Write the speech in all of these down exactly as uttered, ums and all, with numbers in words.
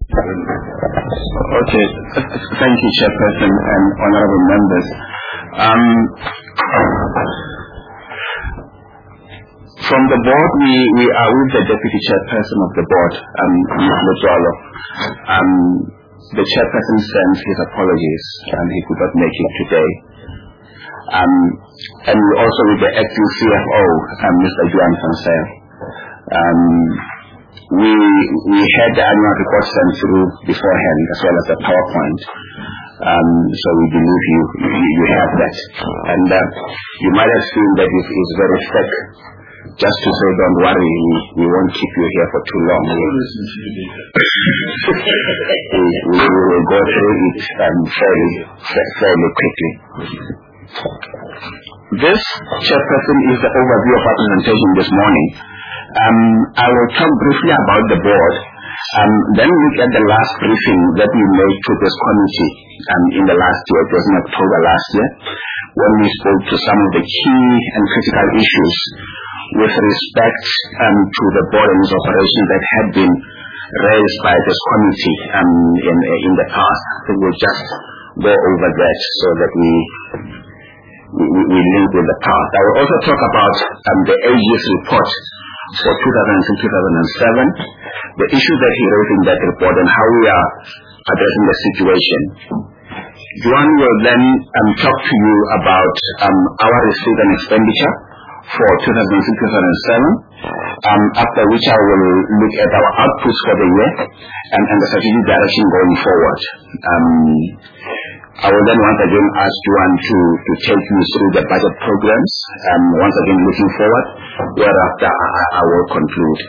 Okay, thank you, Chairperson and honorable members. Um, from the board, we, we are with the Deputy Chairperson of the board, um, Miz Lejolo. Um, the Chairperson sends his apologies, and he could not make it today. Um, and also with the acting C F O, um, Mister Juan Francel. Um, we we had the annual report sent through beforehand as well as the PowerPoint. Um, so we believe you you, you have that. And uh, you might have seen that it is very thick. Just to say, don't worry, we, we won't keep you here for too long. we, we, we will go through it um, fairly, fairly quickly. This, Chairperson, is the overview of our presentation this morning. Um, I will talk briefly about the board, um, then look at the last briefing that we made to this committee um, in the last year. It was in October last year, when we spoke to some of the key and critical issues with respect um, to the board and its operation that had been raised by this committee um, in, in the past. I think we'll just go over that so that we we, we link with the past. I will also talk about um, the A G's report for two thousand six to two thousand seven, the issues that he raised in that report and how we are addressing the situation. Juan will then um, talk to you about um, our receipt and expenditure for two thousand six to two thousand seven, um, after which I will look at our outputs for the year and, and the strategic direction going forward. Um, I will then once again ask Juan to, to take you through the budget programs, um, once again looking forward, whereafter I, I will conclude.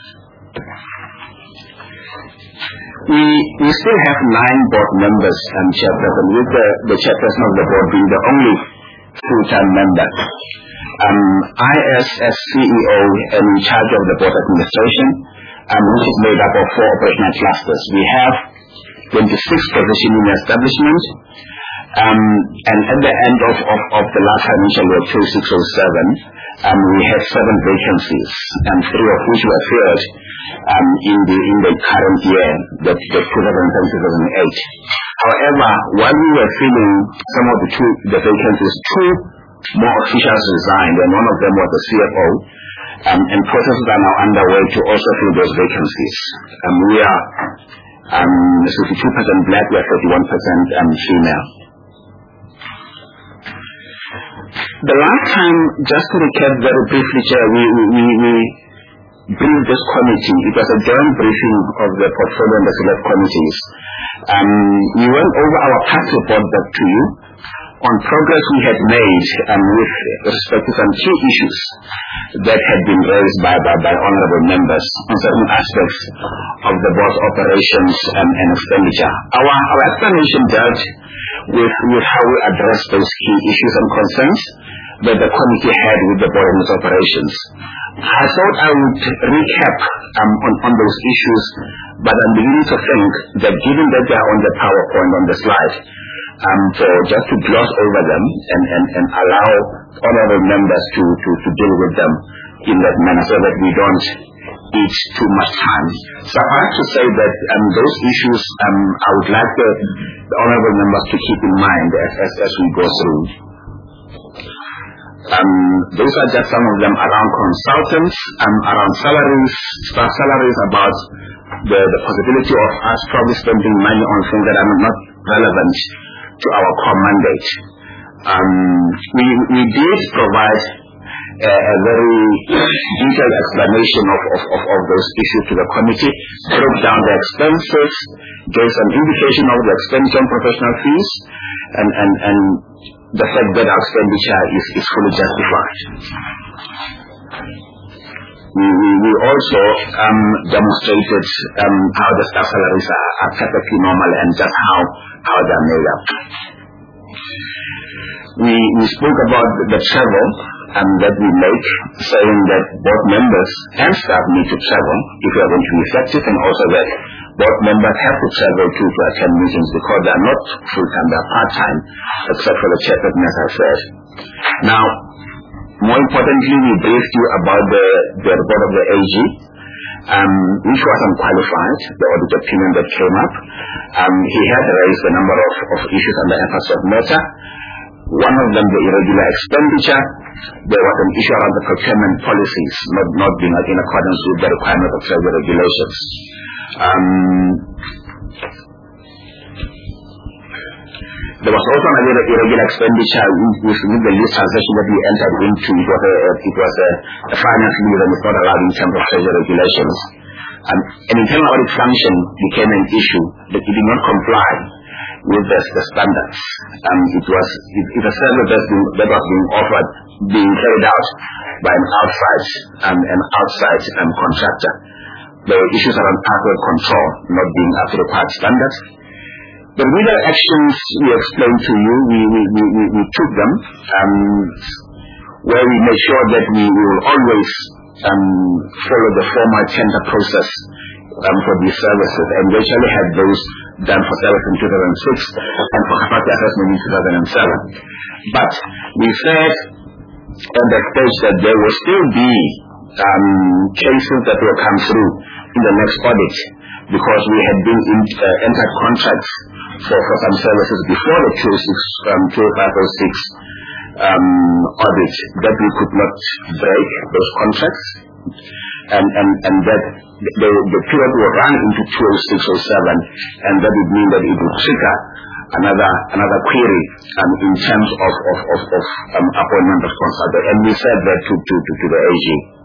We, we still have nine board members and chairperson, with the, the chairperson of the board being the only full-time member. Um, I, as, as C E O, am in charge of the board administration, um, which is made up of four operational clusters. We have twenty-six positions in the establishment, um, and at the end of, of, of the last financial year, two thousand six to two thousand seven, um, we had seven vacancies, and three of which were filled um, in the in the current year, the, the two thousand seven to two thousand eight. However, while we were filling some of the two the vacancies, two more officials resigned, and one of them was the C F O, um, and processes are now underway to also fill those vacancies. Um, we are um, fifty-two percent black, we are thirty-one percent um, female. The last time, just to recap very briefly, Chair, we, we, we, we briefed this committee. It was a joint briefing of the portfolio and the select committees. Um, we went over our past report back to you on progress we had made um, with respect to some key issues that had been raised by, by, by honorable members on certain aspects of the board's operations um, and expenditure. Our, our explanation dealt with, with how we address those key issues and concerns that the committee had with the board and its operations. I thought I would recap um, on, on those issues, but I'm beginning to think that given that they are on the PowerPoint on the slide, um, for just to gloss over them and, and, and allow honorable members to, to, to deal with them in that manner so that we don't eat too much time. So I have to say that um, those issues um, I would like the, the honorable members to keep in mind as, as, as we go through. Um, those are just some of them around consultants, um, around salaries, staff salaries, about the, the possibility of us probably spending money on things that are not relevant to our core mandate. Um, we, we did provide a, a very detailed explanation of, of, of, of those issues to the committee, broke down the expenses, gave some indication of the expenditure on professional fees, and, and, and the fact that our expenditure is, is fully justified. We, we, we also um, demonstrated um, how the staff salaries are, are perfectly normal and just how, how they're made up. We, we spoke about the travel um, that we make, saying that board members and staff need to travel if we are going to be effective, and also that board members have to travel to, to attend meetings because they are not full-time, they are part-time, except for the chairperson, as I said. Now, more importantly, we briefed you about the, the report of the A G, um, which was unqualified, the audit opinion that came up. Um, he had raised a number of, of issues on the emphasis of matter. One of them, the irregular expenditure. There was an issue around the procurement policies not, not being in accordance with the requirements of Treasury regulations. Um, there was also another irregular expenditure with, with the lease transaction that we entered into. It was a, it was a, a finance lease and it's not allowed in terms of Treasury regulations. Um, an internal audit function became an issue that it did not comply with the, the standards. Um, it was it, it a service that, been, that was being offered, being carried out by an outside um, an outside um, contractor. There were issues around password control not being up to required standards. The legal actions we explained to you, we we, we, we, we took them, um, where we made sure that we, we will always um, follow the formal tender process um, for these services, and we actually had those done for service in two thousand six and for capacity assessment in two thousand seven. But we said at that stage that there will still be um, cases that will come through in the next audit, because we had been in, uh, entered contracts for, for some services before the two thousand five oh six um, audit that we could not break those contracts, and, and, and that the, the period will run into two thousand six oh seven, and that would mean that it would trigger another another query um, in terms of, of, of, of um, appointment of consultant, and we said that to, to, to, to the A G.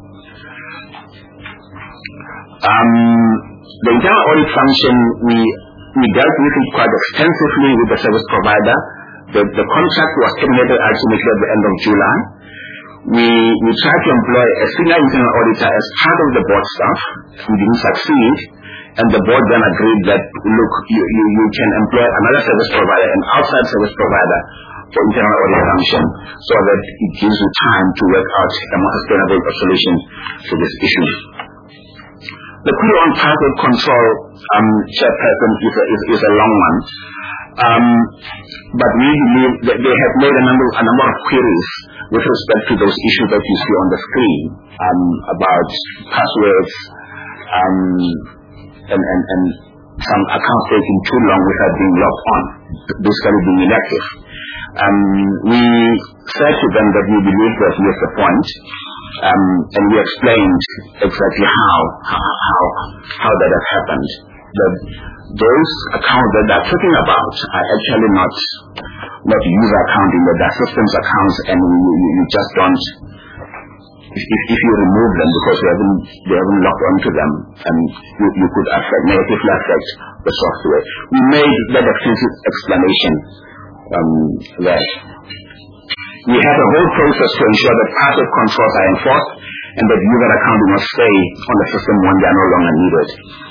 Um, the internal audit function, we we dealt with it quite extensively with the service provider. The, the contract was terminated ultimately at the end of July. We we tried to employ a senior internal auditor as part of the board staff. We didn't succeed, and the board then agreed that, look, you, you, you can employ another service provider, an outside service provider, for internal audit function, so that it gives you time to work out a more sustainable solution to this issue. The query on password control, um, chairperson, is a, is, is a long one. Um, but we believe that they have made a number, a number of queries with respect to those issues that you see on the screen, um, about passwords, um, and, and, and some accounts taking too long without being logged on, basically being inactive. Um, we said to them that we believe that we have the point. Um, and we explained exactly how, how how that has happened. That those accounts that they're talking about are actually not not user accounting, but they're systems accounts, and you, you, you just don't. If, if you remove them because you haven't they haven't logged onto them, and you, you could affect negatively affect the software. We made that extensive explanation um, there. We have a whole process to ensure that password controls are enforced and that user accounting must stay on the system when they are no longer needed.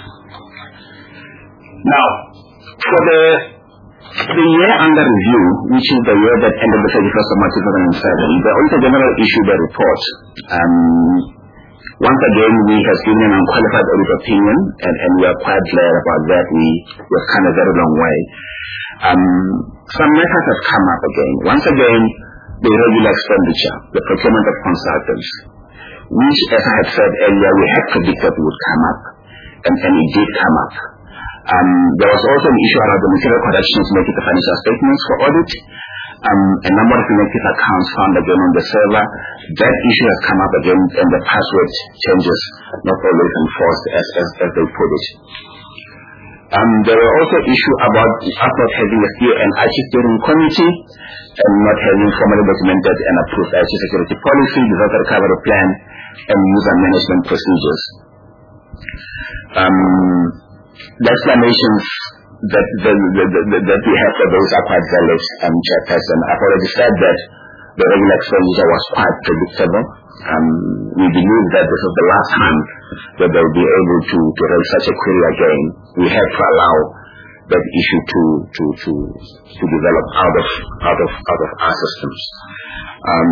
Now, for the, the year under review, which is the year that ended the thirty-first of March two thousand seven, the Auditor General issued a report. Um, once again, we have given an unqualified audit opinion, and, and we are quite glad about that. We have come a very long way. Um, some matters have come up again. Once again, the irregular expenditure, the procurement of consultants, which, as I had said earlier, we had predicted would come up, and, and it did come up. Um, there was also an issue around the material corrections made to the financial statements for audit. Um, a number of inactive accounts found again on the server. That issue has come up again, and the password changes not always enforced as, as, as they put it. Um, there were also issues about us not having a steer and I T steering committee and not having formally documented and approved I T security policy, disaster recovery plan, and user management procedures. Um, the explanations that, the, the, the, that we have for those are quite valid, um, Chairperson. I've already said that the regular expenditure was quite predictable. Um, we believe that this is the last time that they will be able to, to raise such a query again. We have to allow that issue to to to to develop out of out of out of our systems. Um,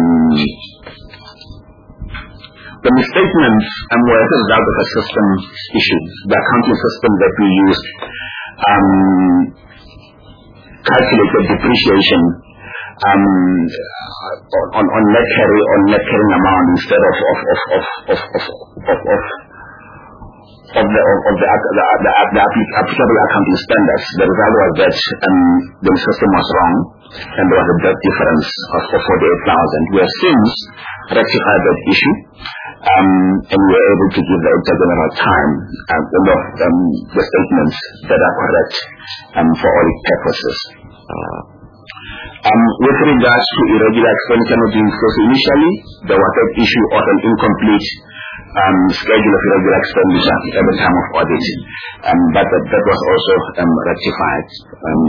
the misstatements um, were as a result of a system issue. The accounting system that we used um, calculated depreciation um, on on net carry on net carrying amount instead of of of of of of, of, of of the of the the, the, the applicable accounting standards, the result was that um, the system was wrong, and there was a debt difference of forty-eight thousand. We have since rectified that issue, um, and we were able to give the Auditor General time um, all of um, the statements that are correct um, for audit purposes. Um, with regards to irregular expenditure not being disclosed initially, there was that issue of an incomplete um, schedule of irregular expenditure at the time of audit, um, but that, that was also um, rectified. Um,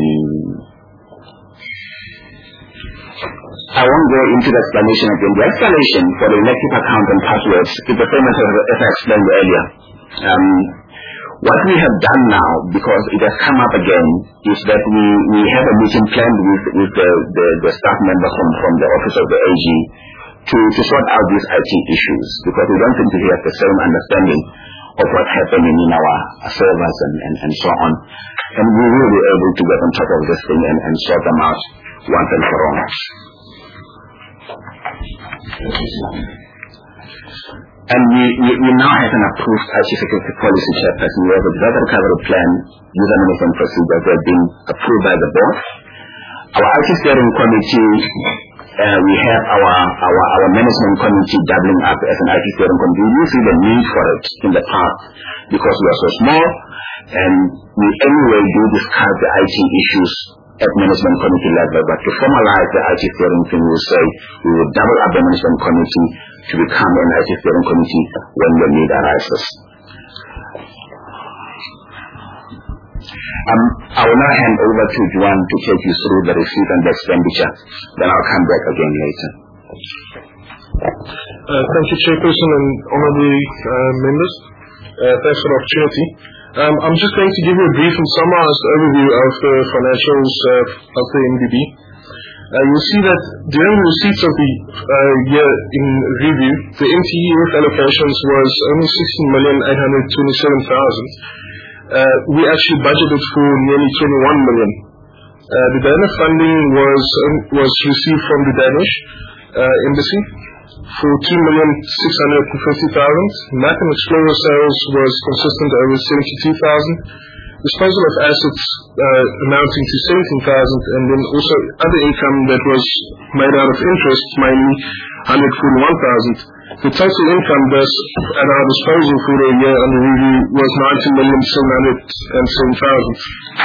I won't go into the explanation again. The explanation for the inactive account and passwords is the same as, as I explained earlier. Um, what we have done now, because it has come up again, is that we, we have a meeting planned with, with the, the, the staff members from, from the office of the A G to, to sort out these I T issues, because we don't seem to have the same understanding of what's happening in our servers and, and, and so on. And we will be able to get on top of this thing and, and sort them out once and for all. And we, we, we now have an approved I T security policy, chairperson. We have a disaster recovery plan, user management procedures that have been approved by the board. Our I T steering committee, uh, we have our, our, our management committee doubling up as an I T steering committee. We see the need for it in the past because we are so small, and we anyway do discuss the I T issues at management committee level, but to formalize the I T steering thing, we will say we will double up the management committee to become an I T steering committee when the need arises. Um, I will now hand over to Juan to take you through the receipt and the expenditure. Then I'll come back again later. Uh, thank you, Chairperson and honorable uh, members. Uh, thanks for the opportunity. Um, I'm just going to give you a brief and summarized overview of the financials uh, of the M D B. Uh, you'll see that during the receipts of the uh, year in review, the M T E F allocations was only sixteen million eight hundred twenty-seven thousand. Uh, we actually budgeted for nearly twenty-one million. Uh, the Dana funding was um, was received from the Danish uh, embassy for two million six hundred fifty thousand. Map and Explorer sales was consistent over seventy-two thousand. Disposal of assets uh, amounting to seventeen thousand, and then also other income that was made out of interest, mainly one hundred forty-one thousand. The total income thus at our disposal for the year under review was nineteen million seven hundred seven thousand.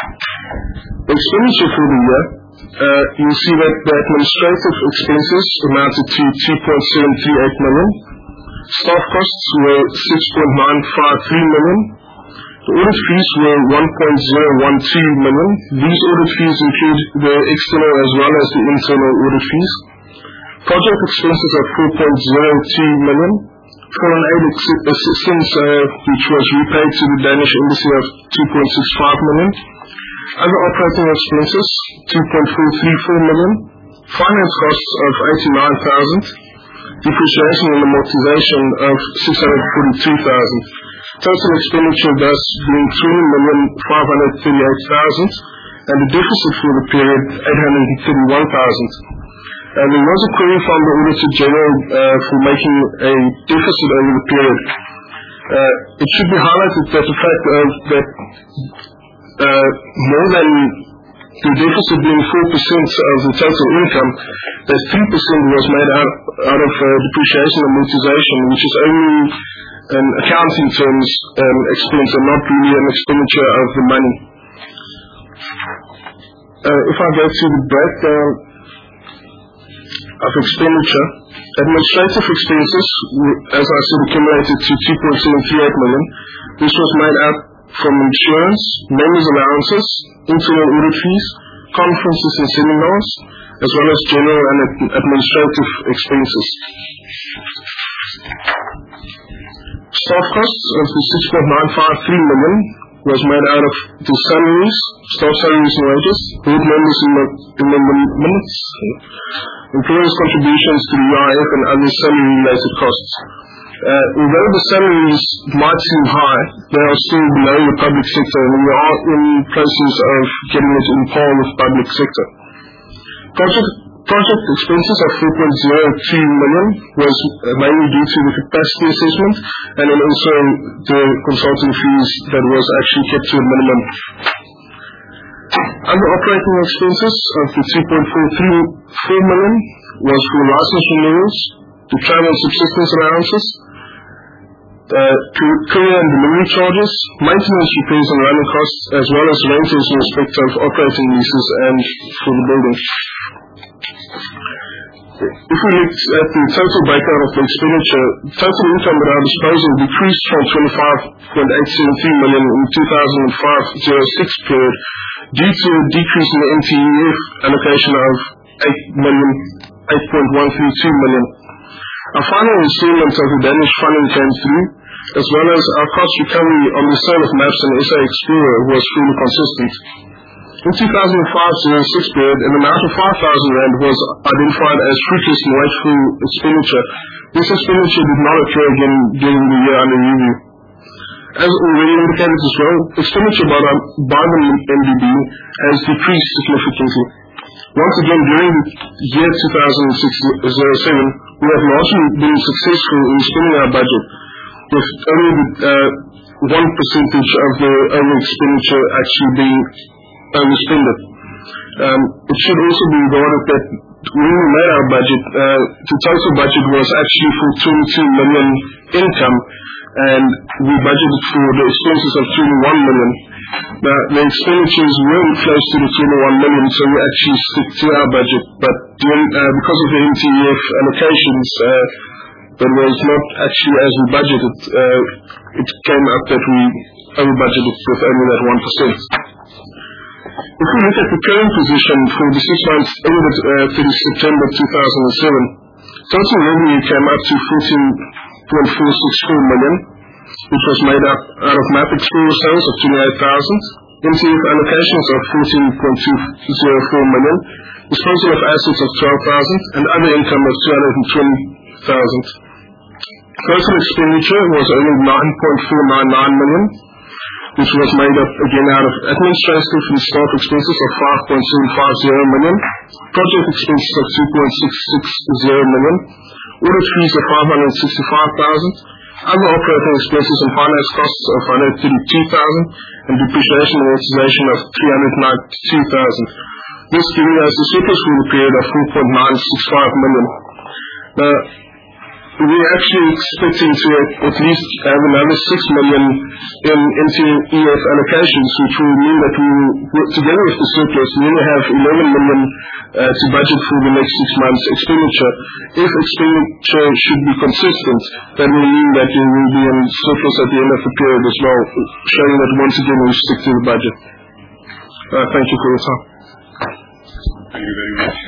The expenditure for the year, uh, you'll see that the administrative expenses amounted to two point seven three eight million. Staff costs were six point nine five three million. The audit fees were one point zero one two million. These audit fees include the external as well as the internal audit fees. Project expenses of four point zero two million. Foreign aid assistance, uh, which was repaid to the Danish embassy, of two point six five million. Other operating expenses, two point four three four million. Finance costs of eighty-nine thousand. Depreciation and amortization of six hundred forty-two thousand. Total expenditure thus being twenty million five hundred thirty-eight thousand, and the deficit for the period eight hundred thirty-one thousand. And there was a query from the Auditor General uh, for making a deficit over the period. Uh, it should be highlighted that the fact of that uh, more than the deficit being four percent of the total income, that three percent was made out, out of uh, depreciation and amortization, which is only an accounting terms um, expense and not really an expenditure of the money. Uh, if I go to the breakdown of expenditure, administrative expenses, as I said, accumulated to two point seven three eight million. This was made out from insurance, members' allowances, internal audit fees, conferences and seminars, as well as general and administrative expenses. Staff costs of the six point nine five three million was made out of the salaries, staff salaries and wages, board members in the, in the minutes, employers' contributions to the U I F and other salary-related costs. Uh, although the salaries might seem high, they are still below the public sector, and we are in process of getting it in par with public sector. Project Project expenses of four point zero two million was mainly due to the capacity assessment and then also the consulting fees that was actually kept to a minimum. Other operating expenses of the two point four three four million was for license renewals, the travel subsistence allowances, uh, courier and delivery charges, maintenance, repairs and running costs, as well as rentals in respect of operating leases and for the building. If we look at the total breakdown of the expenditure, total income at our disposal decreased from twenty-five point eight seven three million in two thousand five to oh six period due to a decrease in the N T E F allocation of eight million, eight point one three two million. Our final installment of the Danish funding came through, as well as our cost recovery on the sale of Maps and S A Explorer was fully consistent. In two thousand five to oh six period, an amount of five thousand rand was identified as fruitless and wasteful expenditure. This expenditure did not occur again during the year under review. As already indicated as well, expenditure by the, by the M D B has decreased significantly. Once again, during the year two thousand seven, we have largely been successful in spending our budget, with only uh, one percentage of the only expenditure actually being overspended. Um, it should also be regarded that when we made our budget, uh, the total budget was actually for twenty-two million income, and we budgeted for the expenses of twenty-one million. Now, the expenditures weren't close to the twenty-one million, so we actually stick to our budget. But during, uh, because of the N T E F allocations, uh, that was not actually as we budgeted. Uh, it came up that we over budgeted with only that one percent. If we look at the current position for the six months ended uh, thirty September two thousand seven, total revenue came up to fourteen point four six four million, which was made up out of Map Explorer sales of twenty-eight thousand, N T E F allocations of fourteen point two zero four million, disposal of assets of twelve thousand, and other income of two hundred twenty thousand. Total expenditure was only nine point four nine nine million, which was made up again out of administrative and staff expenses of five point seven five zero million, project expenses of two point six six zero million, audit fees of five hundred sixty-five thousand, other operating expenses and finance costs of one hundred thirty-two thousand, and depreciation and amortization of three hundred ninety-two thousand. This giving us a surplus for the period of four point nine six five million. Now, we're actually expecting to at least have another six million in N T E F allocations, which will mean that we will, together with the surplus, we will have eleven million uh, to budget for the next six months expenditure. If expenditure should be consistent, that will mean that we will be in surplus at the end of the period as well, showing that once again we stick to the budget. Uh, thank you for your time. Thank you very much.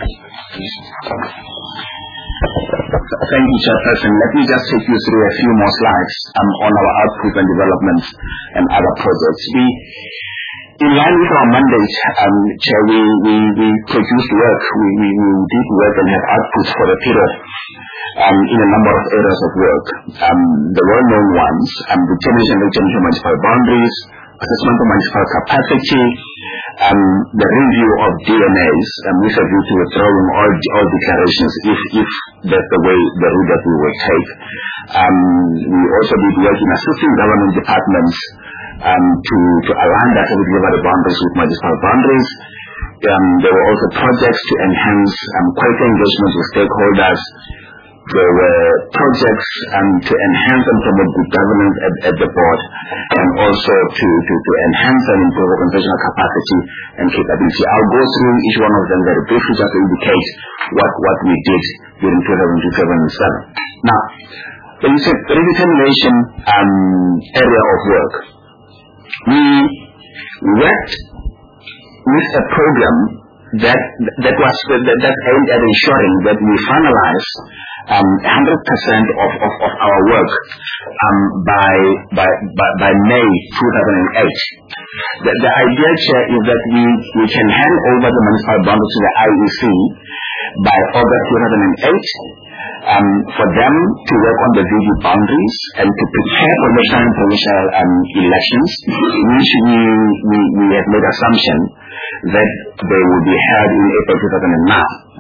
Thank you, Chairperson. Let me just take you through a few more slides um, on our output and development and other projects. We, in line with our mandate, um, Chair, we, we, we produced work, we, we, we did work and had outputs for the period um, in a number of areas of work. Um, the well-known ones, um, determination and recognition of municipal boundaries, assessment of municipal capacity, um, the review of D N As, um, with a view to withdrawing all, all declarations if, if that's the way, the route that we will take. Um, we also did work in assisting government departments um, to, to align data with labor boundaries with municipal boundaries. Um, there were also projects to enhance um, quality engagement with stakeholders. There were projects um, to enhance and promote good governance at, at the board, and also to, to, to enhance and improve organizational capacity and capability. I'll go through each one of them very briefly just to indicate what, what we did during two thousand seven. Now, when you say redetermination um, area of work, we worked with a program that that was that, that aimed at ensuring that we finalize um, one hundred percent of, of, of our work um, by, by by by May two thousand eight. The, the idea, Chair, is that we, we can hand over the municipal boundaries to the I E C by August two thousand eight. Um, for them to work on the V D boundaries and to prepare for national and provincial um, elections, which we, we, we have made assumption that they will be held in April two thousand nine.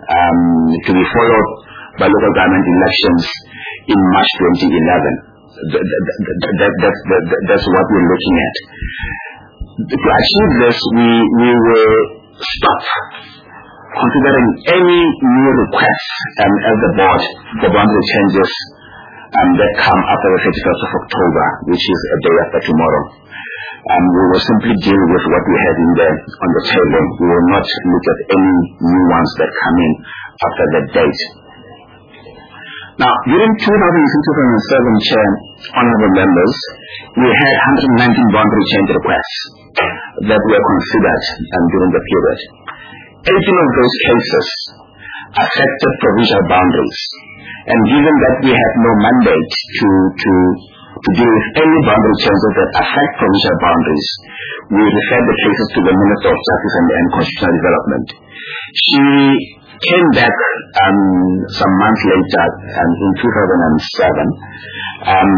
um, to be followed by local government elections in March twenty eleven. That, that, that, that, that, that, that's what we're looking at. To achieve this, we, we will stop considering any new requests um, as the board for boundary changes um, that come after the thirty-first of October, which is a day after tomorrow. Um, we will simply deal with what we have in there on the table. We will not look at any new ones that come in after that date. Now, during two thousand six to two thousand seven, Chair, honorable members, we had one hundred nineteen boundary change requests that were considered um, during the period. eighteen of those cases affected provincial boundaries. And given that we have no mandate to, to, to deal with any boundary changes that affect provincial boundaries, we referred the cases to the Minister of Justice and, and Constitutional Development. She came back um, some months later um, in two thousand seven, um,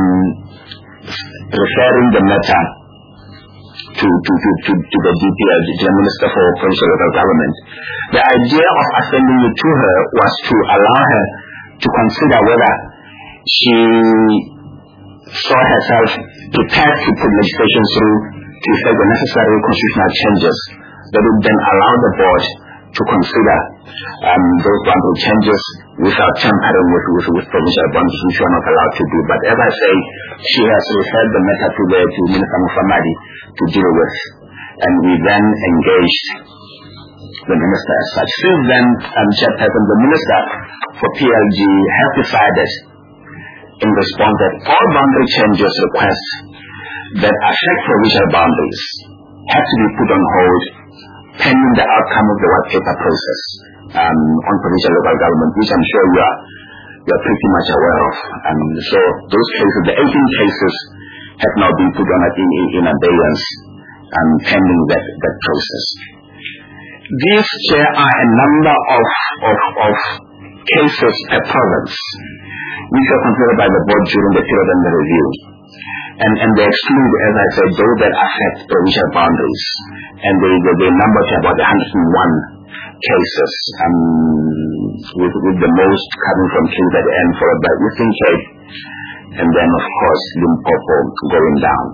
referring the matter to, to, to, to, to the D P L, the Minister for Provincial Local Government. The idea of sending it to her was to allow her to consider whether she saw herself prepared to put legislation through to effect the necessary constitutional changes that would then allow the board to consider um, those boundary changes without tampering with, with, with provincial boundaries, which we are not allowed to do. But as I say, she has referred the matter to the to Minister Mufamadi to deal with, and we then engaged the minister as such. Since then, um, Chairperson, the Minister for P L G has decided in response that all boundary changes requests that affect provincial boundaries have to be put on hold pending the outcome of the white paper process um, on provincial local government, which I'm sure you are, you are pretty much aware of. Um, so those cases, the eighteen cases, have now been put on in, in, in abeyance um, pending that, that process. These, Chair, are a number of, of, of cases per province, which are considered by the board during the period under review. And, and they exclude, as I said, those that affect provincial boundaries. And they, they, they number to about one hundred one cases, um, with, with the most coming from K Z N, followed by Eastern Cape, and then, of course, Limpopo going down.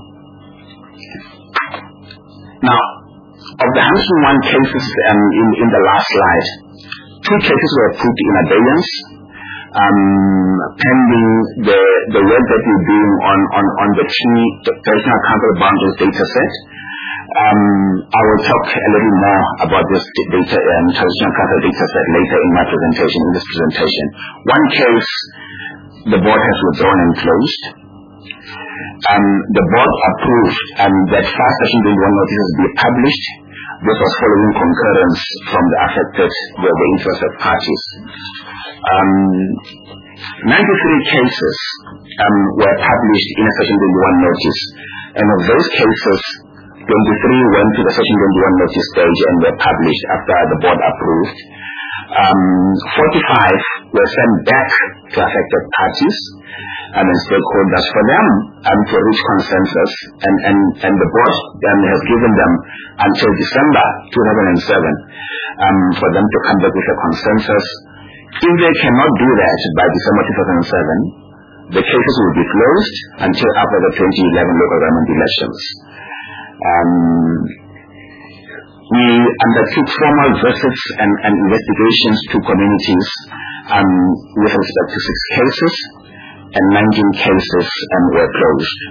Now, of the one hundred one cases um, in, in the last slide, two cases were put in abeyance, um, pending the, the work that we're doing on, on, on the key Traditional Council boundaries data set. Um, I will talk a little more about this data, um, Traditional Council data set later in my presentation, in this presentation. One case, the board has withdrawn and closed. Um, the board approved um, that fast Section twenty-one notices be published. This was following concurrence from the affected, the, the interested parties. Um, ninety-three cases um, were published in a Section twenty-one notice, and of those cases, twenty-three went to the Section twenty-one notice stage and were published after the board approved. Um, forty-five were sent back to affected parties um, and stakeholders for them um, to reach consensus, and, and, and the board um, has given them until December two thousand seven um, for them to come back with a consensus. If they cannot do that by December two thousand seven, the cases will be closed until after the twenty eleven local government elections. Um, we undertook formal visits and, and investigations to communities um, with respect to six cases, and nineteen cases um, were closed.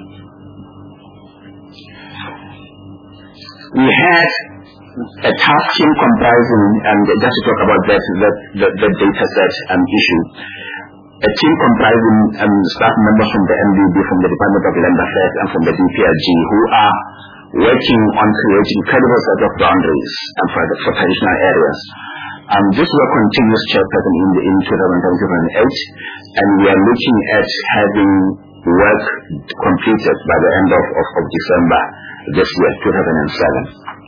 We had a task team comprising, and just to talk about that, that, that, that data set um, issue, a team comprising um, staff members from the M D B, from the Department of Land Affairs, and from the D P L G, who are working on creating credible set of boundaries um, for, the, for traditional areas. Um, this work continues, Chairperson, in, the, in two thousand seven to two thousand eight, and we are looking at having work completed by the end of, of, of December this year, two thousand seven.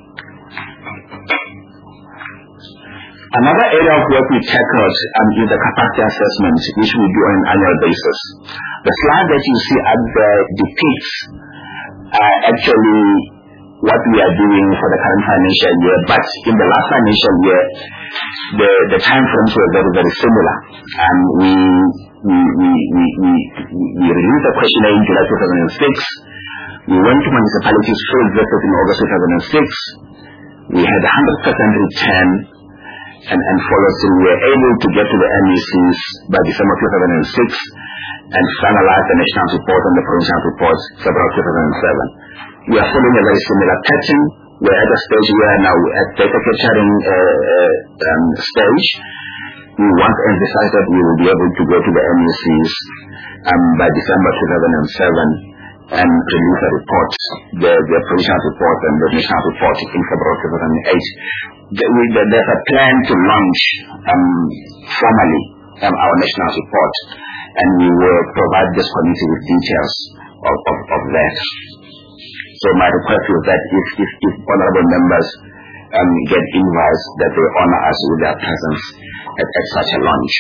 Another area of work we tackled um, is the capacity assessment, which we do on an annual basis. The slide that you see up there depicts uh, actually what we are doing for the current financial year, but in the last financial year, the, the time frames were very, very similar. Um, we, we, we, we, we, we released a questionnaire in July two thousand six. We went to municipalities field visit in August two thousand six. We had one hundred percent return and, and follow through. We were able to get to the M E Cs by December two thousand six and finalize the national report and the provincial report February two thousand seven. We are following a very similar pattern. We're at a stage where now at data capturing uh, uh, um, stage. We want to emphasize that we will be able to go to the M E Cs um, by December two thousand seven and release a report, the, the provincial report and the national report in February two thousand eight. The, we, the, there's a plan to launch um, formally um, our national report, and we will provide this committee with details of, of, of that. So my request is that if, if, if honorable members um, get invites, that they honor us with their presence at, at such a launch.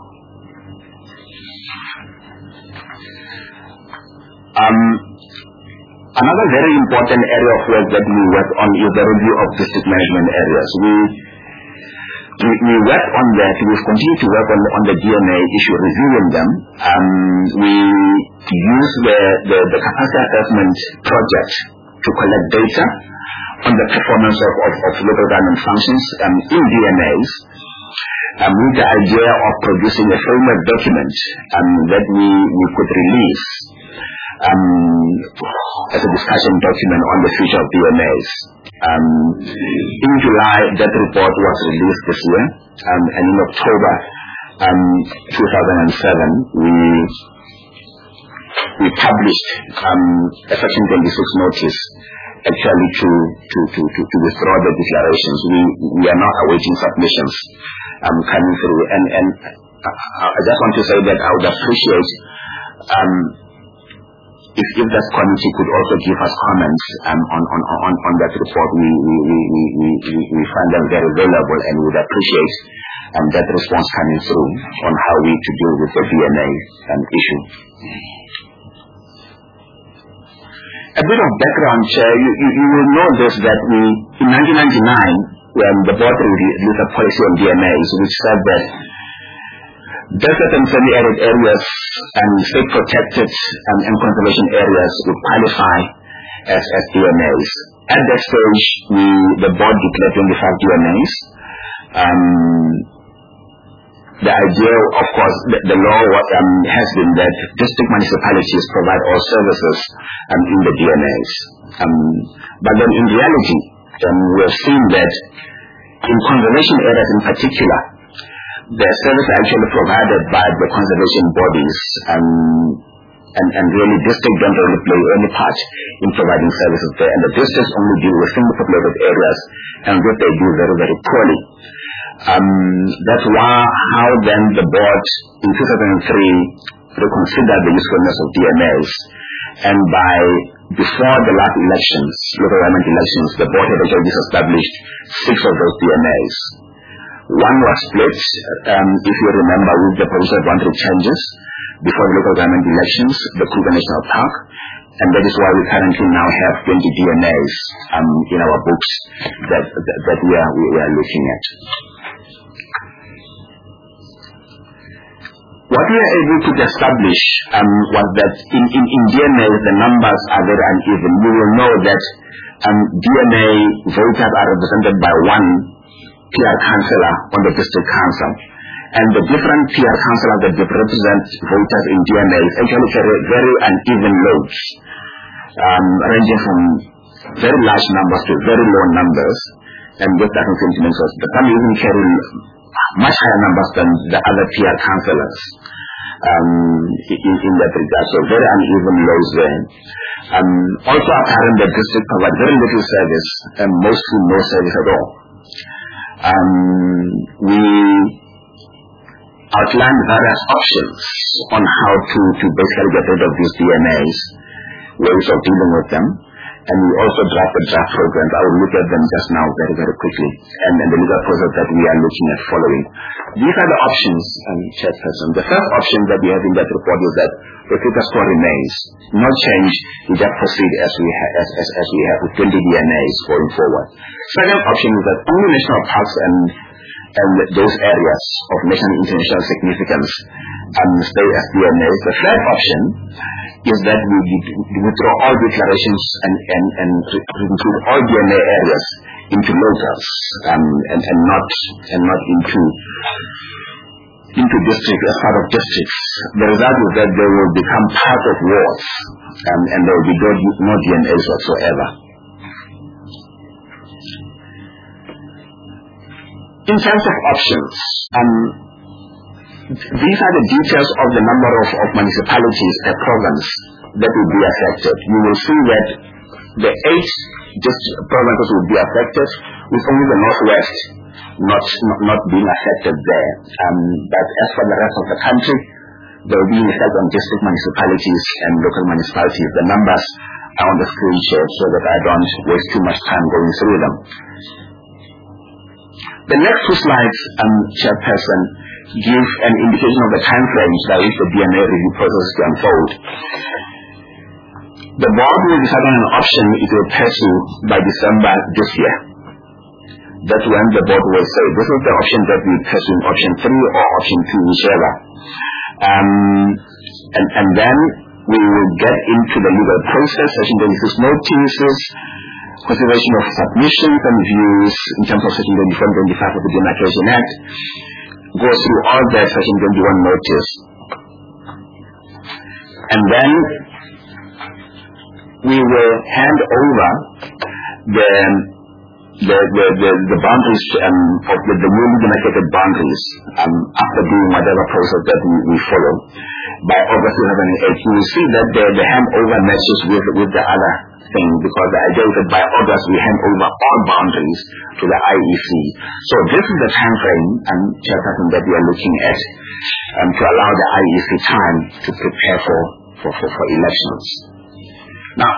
Um, another very important area of work that we work on is the review of district management areas. We we, we work on that. We've continued to work on, on the D M A issue, reviewing them. Um, we use the, the, the capacity assessment project to collect data on the performance of, of, of local government functions um, in D M As. Um, with the idea of producing a framework document um, that we, we could release Um, as a discussion document on the future of D M As. Um, in July, that report was released this year, um, and in October um, two thousand seven, we we published um, a Section twenty-six notice, actually to to, to, to to withdraw the declarations. We we are now awaiting submissions um, coming through, and and I just want to say that I would appreciate. Um, If, if that committee could also give us comments um, on, on, on, on that report, we, we, we, we, we, we find them very valuable, and would appreciate um, that response coming through on how we to deal with the D M A um, issue. A bit of background, Chair, you, you, you will know this, that we, in nineteen ninety-nine, when the board released a policy on D M As, which said that desert and semi-arid areas and state protected um, and conservation areas would qualify as, as D M As. At that stage, we, the board declared twenty-five D M As. Um, the idea, of course, the, the law um, has been that district municipalities provide all services um, in the D M As. Um, but then in reality, um, we have seen that in conservation areas in particular, the service are actually provided by the conservation bodies, um, and, and really districts don't really play any part in providing services there. And the districts only deal with single populated areas, and what they do very, very poorly. Um, that's why how then the board in two thousand three reconsidered the usefulness of D M As, and by before the last elections, local government elections, the board had actually established six of those D M As. One was split, um, if you remember, with the provincial boundary changes before the local government elections, the Kruger National Park, and that is why we currently now have twenty D M As um, in our books that, that, that we, are, we are looking at. What we are able to establish um, was that in, in, in D M As the numbers are very uneven. We will know that um, D M A voters are represented by one P R councillor on the district council, and the different P R councillors that represent voters in D M As actually carry very uneven loads, um, ranging from very large numbers to very low numbers, and this doesn't seem to make sense. But some even carry much higher numbers than the other P R councillors um, in, in that regard, so very uneven loads there. Um, also apparent that district provide very little service, and mostly no service at all. Um, we outlined various options on how to, to basically get rid of these D M As, ways of dealing with them, and we also drafted draft programs. I will look at them just now very, very quickly, and, and the legal process that we are looking at following. These are the options, um, Chairperson. The first option that we have in that report is that the status quo remains. No change, we just proceed as we, ha- as, as, as we have with twenty D N As going forward. Second option is that only national parks and and those areas of national and international significance um, stay as D N As. The third option is that we, we withdraw all declarations and, and, and include all D N A areas into locals um, and, and not and not into into districts as part of districts. The result is that they will become part of wards um, and there will be no, no D N As whatsoever. In terms of options, um, these are the details of the number of, of municipalities per province that will be affected. You will see that the eight district provinces will be affected, with only the Northwest not not, not being affected there. Um, but as for the rest of the country, there will be an effect on district municipalities and local municipalities. The numbers are on the screen share so that I don't waste too much time going through them. The next two slides, um, Chairperson, give an indication of the time frames by which the D N A review process is to unfold. The board will decide on an option it will pursue by December this year. That's when the board will say, this is the option that we pursue, option three or option two, whichever. Um, and, and then we will get into the legal process, section twenty-six notices, consideration of submissions and views in terms of section twenty-four and twenty-five of the Demarcation Act, go through all that, section twenty-one notice. And then we will hand over the the the, the, the boundaries um, of the, the newly demarcated boundaries um, after doing whatever process that we, we follow. By August two thousand eight, you will see that the, the handover matches with, with the other thing, because the idea is that by August we hand over all boundaries to the I E C. So this is the time frame, um, Chairperson, that we are looking at um, to allow the I E C time to prepare for, for, for, for elections. Now,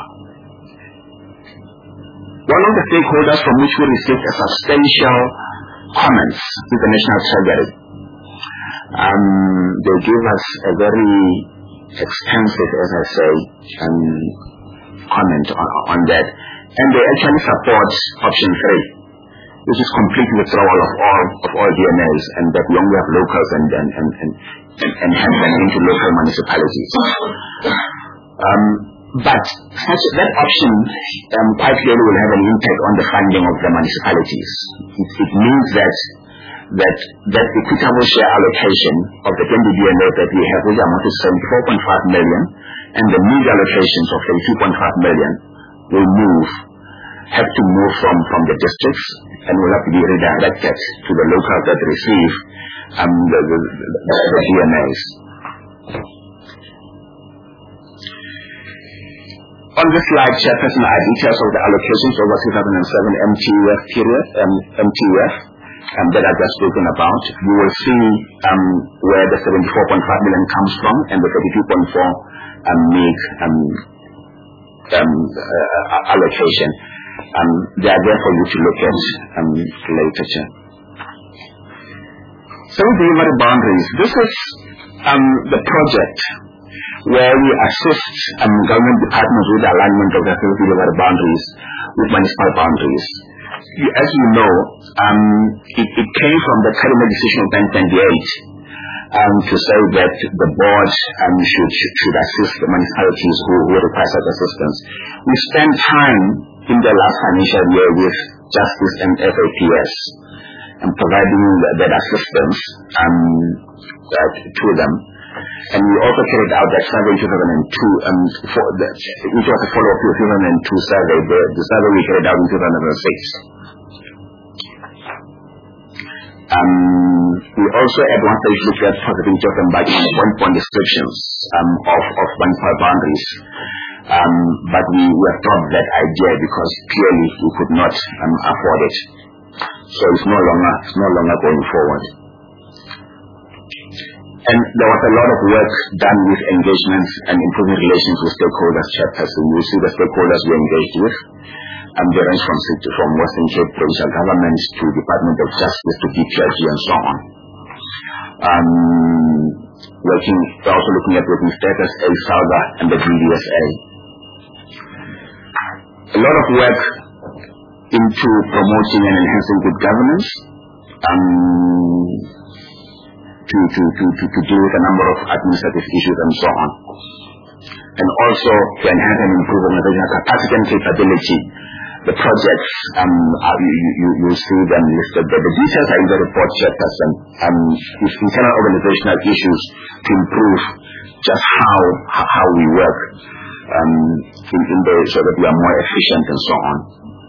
one of the stakeholders from which we received a substantial comments is the National Treasury. Um, they gave us a very extensive, as I say, um, comment on, on that, and they actually support option three, which is complete withdrawal of all of all D N As, and that we only have locals and and and and, and, and hand them into local municipalities. Um, but such that option um, quite clearly will have an impact on the funding of the municipalities. It, it means that that that equitable share allocation of the twenty D N A that we have, which amount to seventy-four point five million, and the new allocations of thirty-two point five million will move, have to move from, from the districts and will have to be redirected to the locals that receive um, the, the, the, the D N As. On this slide, Chairperson, are details of the allocations over two thousand seven M T U F period, um, M T U F, um, that I've just spoken about. You will see um, where the seventy-four point five million comes from and the thirty-two point four um, make um, um, uh, allocation. Um, they are there for you to look at um, later. So delivery boundaries. This is um, the project where we assist um, government departments with the alignment of their delivery boundaries with municipal boundaries. You, as you know, um, it, it came from the cabinet decision of nineteen ninety-eight um, to say that the board um, should, should should assist the municipalities who, who require such assistance. We spent time in the last financial year with Justice and F A P S and providing that assistance um, uh, to them. And we also carried out that survey in two thousand two, um, for the, which was a follow-up to the two thousand two survey, the, the survey we carried out in two thousand six. Um, we also at one stage looked at possibility of embarking on one-point descriptions um, of, of municipal boundaries. Um, but we, we have dropped that idea because clearly we could not um, afford it. So it's no longer, it's no longer going forward. And there was a lot of work done with engagements and improving relations with stakeholders, Chairperson. You see the stakeholders we engaged with. Um, they range from, from Western Cape provincial government to Department of Justice to D P R G and so on. Um, working, we're also looking at working status, A SALGA and the D D S A. A lot of work into promoting and enhancing good governance, um, to, to, to, to, to deal with a number of administrative issues and so on. And also to enhance and improve organizational capacity and capability. The projects, um, are, you, you, you see them listed, but the details are in the report, Chairperson. Um, with internal organizational issues to improve just how how, how we work, um, in, in the, so that we are more efficient and so on.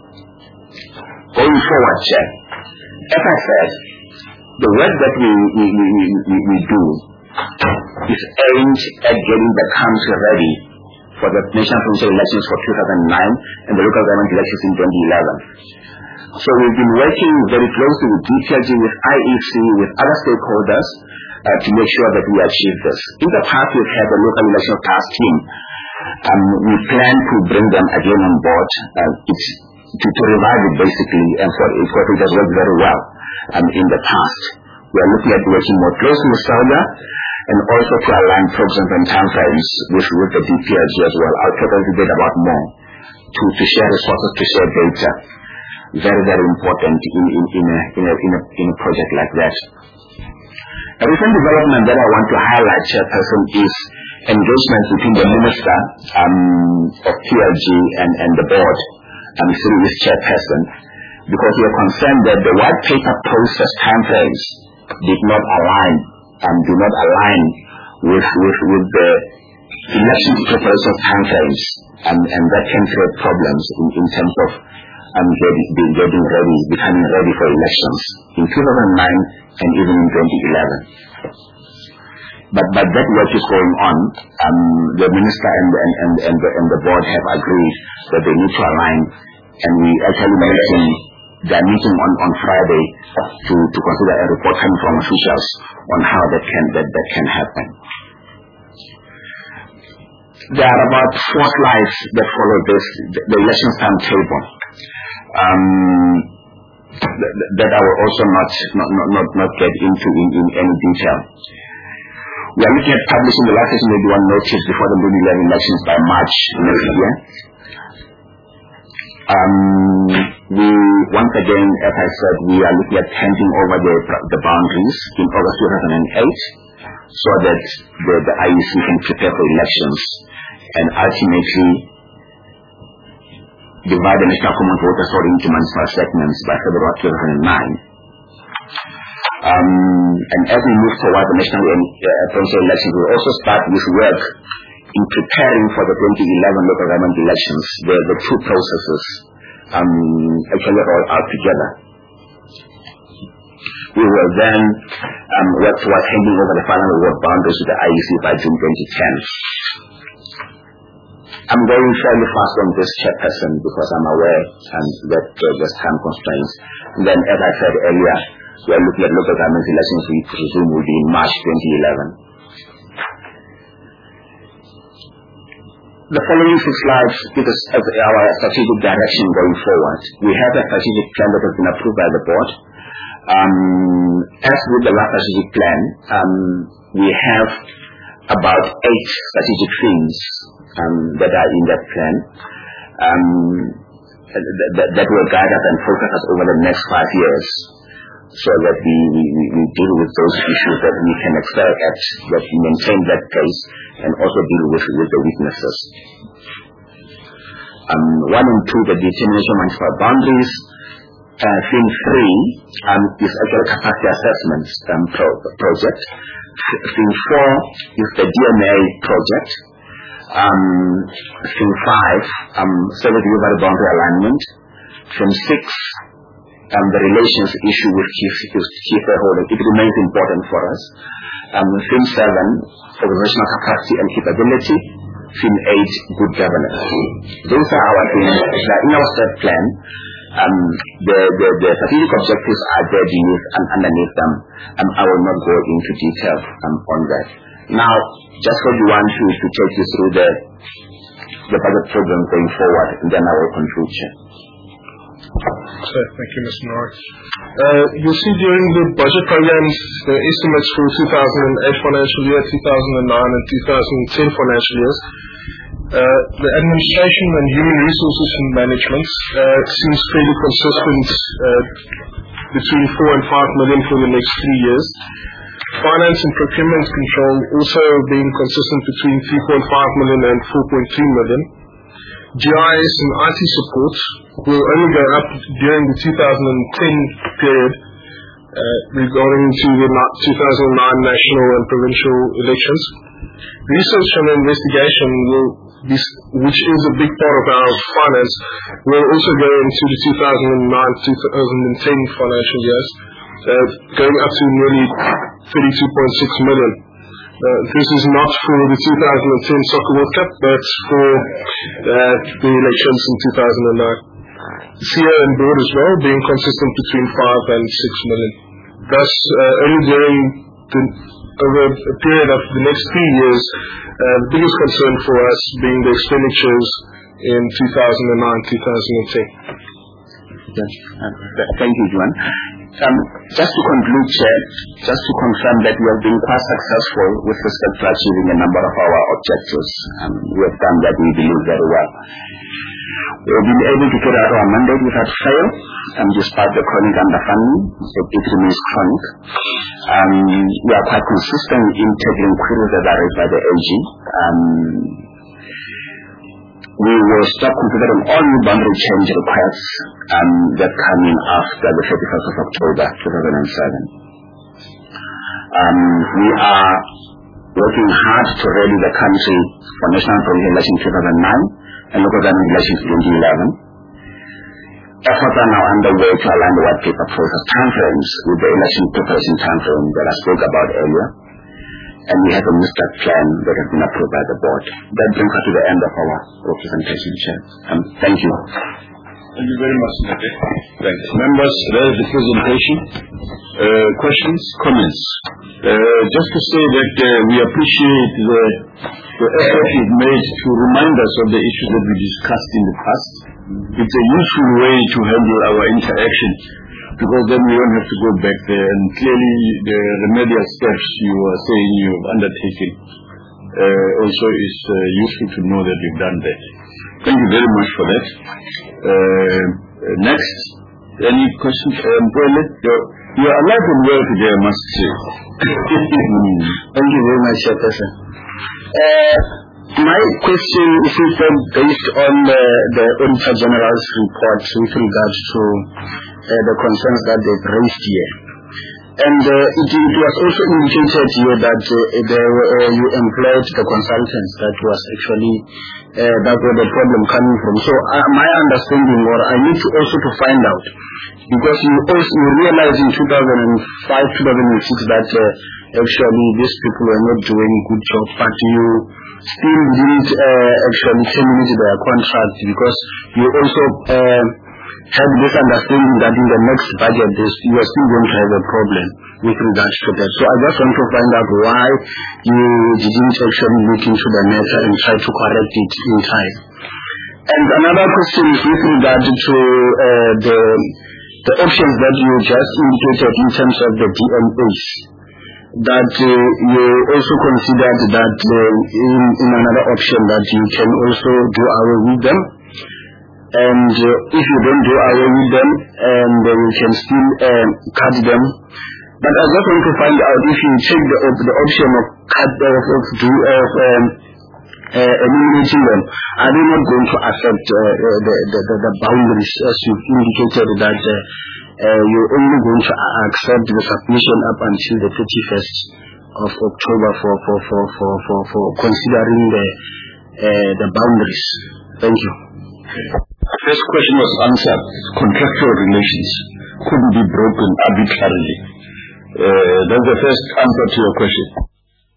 Going forward, Chair, as I said, the work that we we, we, we, we do is aimed at getting the country ready for the national provincial elections for two thousand nine and the local government elections in twenty eleven. So we've been working very closely with D P R G, with I E C, with other stakeholders uh, to make sure that we achieve this. In the past, we've had a local election task team. Um, we plan to bring them again on board. Uh, it's to, to revive it basically, and for it, for it has worked very well um, in the past. We are looking at working more closely with SALGA, and also to align programs and timeframes with, with the D P R G as well. I'll talk a little bit about more. To, to share resources, to share data. Very, very important in, in, in, a, in, a, in, a, in a project like that. A recent development that I want to highlight, Chairperson, is engagement between the Minister um, of P R G and, and the board, um, through this Chairperson, because we are concerned that the white paper process timeframes did not align Um, do not align with with, with the election preparation timeframes, um, and that can create problems in, in terms of um, getting, getting ready, becoming ready for elections in two thousand nine and even in twenty eleven. But but that work is going on. Um, the minister and and and and the, and the board have agreed that they need to align, and we actually mentioned their meeting on, on Friday to, to consider a report coming from officials on how that can that, that can happen. There are about four slides that follow this, the, the election timetable, um, that, that I will also not not, not, not get into in, in any detail. We are looking at publishing the last session eighty-one notice before the twenty eleven elections by March next year. Um, we, once again, as I said, we are looking at handing over the, the boundaries in August two thousand eight so that the, the I E C can prepare for elections and ultimately divide the National Common Voter Authority into municipal segments by February two thousand nine. Um, and as we move toward the national uh, provincial elections, we'll also start with work in preparing for the twenty eleven local government elections. The, the two processes um, actually all are together. We will then um, work towards handing over the final work boundaries to the I E C by June twenty ten. I'm going fairly fast on this, Chairperson, because I'm aware um, that uh, there's time constraints. And then, as I said earlier, we are looking at local government elections we presume will be in March twenty eleven. The following six slides give us our strategic direction going forward. We have a strategic plan that has been approved by the board. Um, as with the last strategic plan, um, we have about eight strategic themes um, that are in that plan um, that, that will guide us and focus us over the next five years, so that we, we, we deal with those issues that we can excel at, that we maintain that pace, and also deal with, with the weaknesses. Um, one and two, the determination of municipal boundaries. Uh, theme three um, is actually capacity assessment um, pro project. Theme four is the D M A project. Um, theme five, um, service delivery boundary alignment. Theme six, Um, the relations issue with key, key stakeholders. It remains important for us. Um, theme seven, organizational capacity and capability. Theme eight, good governance. Those are our themes that in our third plan. Um, the, the, the strategic objectives are there beneath and underneath them. Um, I will not go into detail um, on that. Now, just for you want to, to take you through the, the budget program going forward, and then I will conclude. Okay, thank you, Mister Norris. Uh, you'll see during the budget programs, the estimates for two thousand eight financial year, two thousand nine and two thousand ten financial years. Uh, the administration and human resources and management uh, seems fairly consistent uh, between four and five million for the next three years. Finance and procurement control also being consistent between three point five million and four point three million. G I S and I T support will only go up during the two thousand ten period uh, regarding to the two thousand nine national and provincial elections. Research and investigation will be, which is a big part of our finance, will also go into the two thousand nine to two thousand ten financial years, uh, going up to nearly thirty-two point six million. Uh, this is not for the two thousand ten Soccer World Cup, but for uh, the elections in two thousand nine. C A and board as well, being consistent between five and six million. Thus, uh, only during the, over a period of the next three years, uh, the biggest concern for us being the expenditures in two thousand nine to two thousand ten. Yes. Uh, thank you, Juan. Um, just to conclude, Chair, just to confirm that we have been quite successful with respect to achieving a number of our objectives. Um, we have done that, we believe, very well. We have been able to carry out our mandate without fail, um, despite the chronic underfunding. It, it remains chronic. Um, we are quite consistent in tackling queries that are raised by the A G. Um, we will stop considering all new boundary change requests um, that come in after the thirty-first of October two thousand seven. Um, we are working hard to ready the country for national provincial election two thousand nine and local government elections twenty eleven. Efforts are now underway to align the white paper process timeframes with the election preparation timeframe that I spoke about earlier. And we have a Mustard plan that has been approved by the board. That brings us to the end of our representation, Chair. Um, thank you. Thank you very much, Nate. Thanks. Members, there is the presentation. Uh, questions, comments. Uh, just to say that uh, we appreciate the, the effort you've made to remind us of the issues that we discussed in the past. It's a useful way to handle our interaction, because then we don't have to go back there. And clearly the remedial steps you are saying you've undertaken uh, also is uh, useful to know that you've done that. Thank you very much for that. Uh, next, any questions? Um, you are alive and well today, I must say. Thank you very much, Professor. Uh, my question is based on the, the Auditor General's report with regards to Uh, the concerns that they've raised here. And uh, it, it was also indicated here that uh, they, uh, you employed the consultants that was actually, uh, that where the problem coming from. So uh, my understanding, or I need to also to find out, because you also you realize in two thousand five, two thousand six that uh, actually these people were not doing good job, but you still didn't uh, actually terminate their contract, because you also uh, had this understanding that in the next budget you are still going to have a problem with regards to that. So I just want to find out why you didn't actually look into the matter and try to correct it in time. And another question is with regard to uh, the the options that you just indicated in terms of the D M As, that uh, you also considered that uh, in, in another option that you can also do away with them. And uh, if you don't do away with them, and uh, you can still uh, cut them. But I just want to find out if you take the, uh, the option of cut uh, of do of um, uh, eliminating them, are they not going to affect uh, the, the, the the boundaries, as you've indicated that uh, uh, you're only going to accept the submission up until the thirty-first of October for for for for for, for considering the uh, the boundaries. Thank you. The first question was answered. Contractual relations couldn't be broken arbitrarily. Uh, that's the first answer to your question.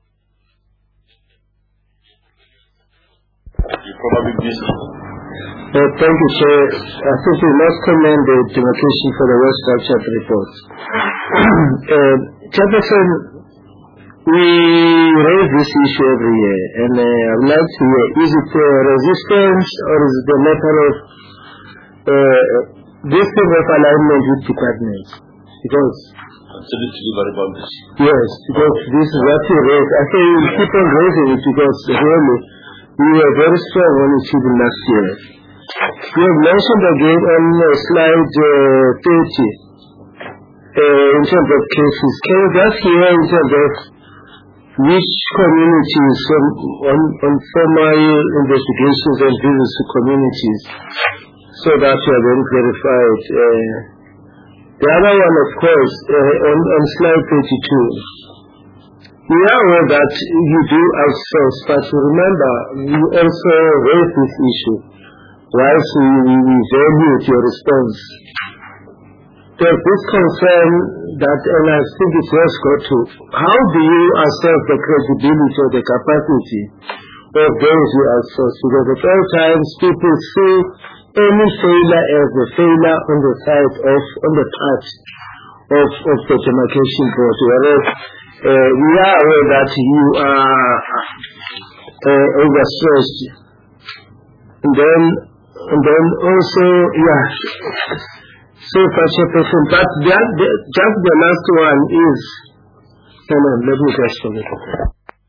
You probably busy. Uh, thank you, Chair. I think we must commend the demarcation for the well-structured report. uh, Chairperson, we raise this issue every year, and uh, I would like to hear, is it uh, resistance or is it a matter of uh, this thing of alignment with departments? Because Absolutely deliver about this. yes, because this is what you raise. I say we keep on raising it because really we were very strong on it even last year. You have mentioned again on uh, slide uh, thirty uh, in terms of cases. Can you just hear in terms of which communities from, on, on formal investigations and visits to communities so that you are very verified? Uh, the other one, of course, uh, on, on slide thirty-two. We are aware that you do outsource, but remember, you also raise this issue. Whilst we, we value your response, there's this concern that, and I think it has got to, how do you assess the credibility or the capacity of those you outsource? Because at all times people see any failure as a failure on the side of, on the part of, of the demarcation board, whereas uh, we are aware that you are uh, overstretched. And then And then also, yeah, so such a person. But that, the, just the last one is, come on, let me just forget it.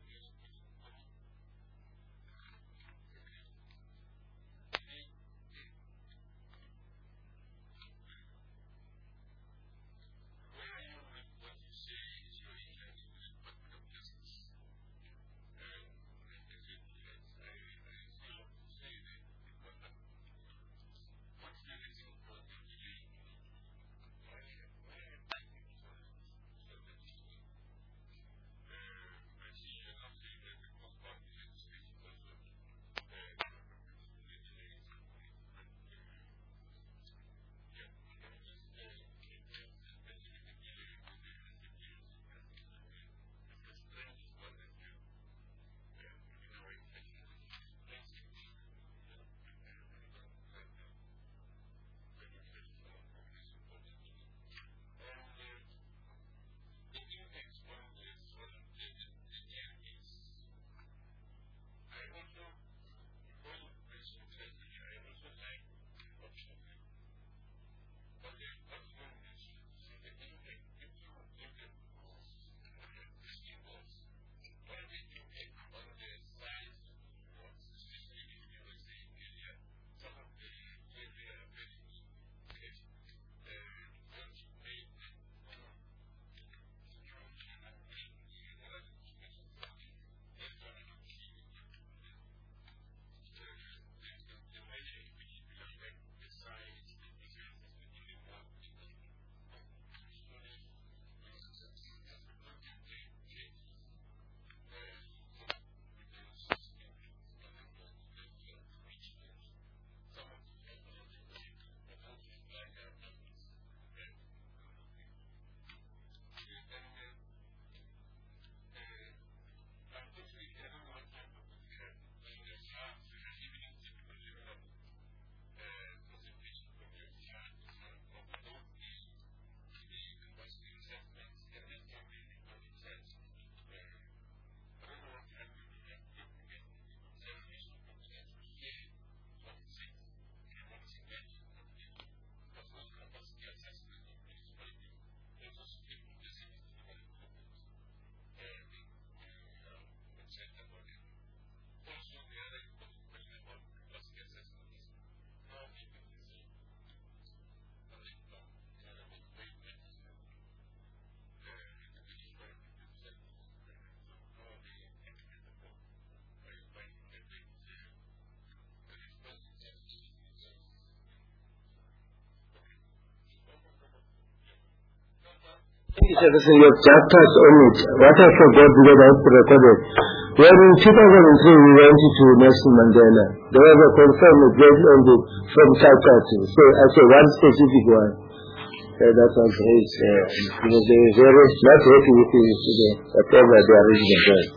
Listen, you have just touched on it. What I forgot because I have to record it. When in two thousand three we went to Nelson Mandela, there was a concern made on the from South Africa. So I said one specific one. Uh, that was raised. Uh, because they were very not happy with the, with the whatever the arrangement was.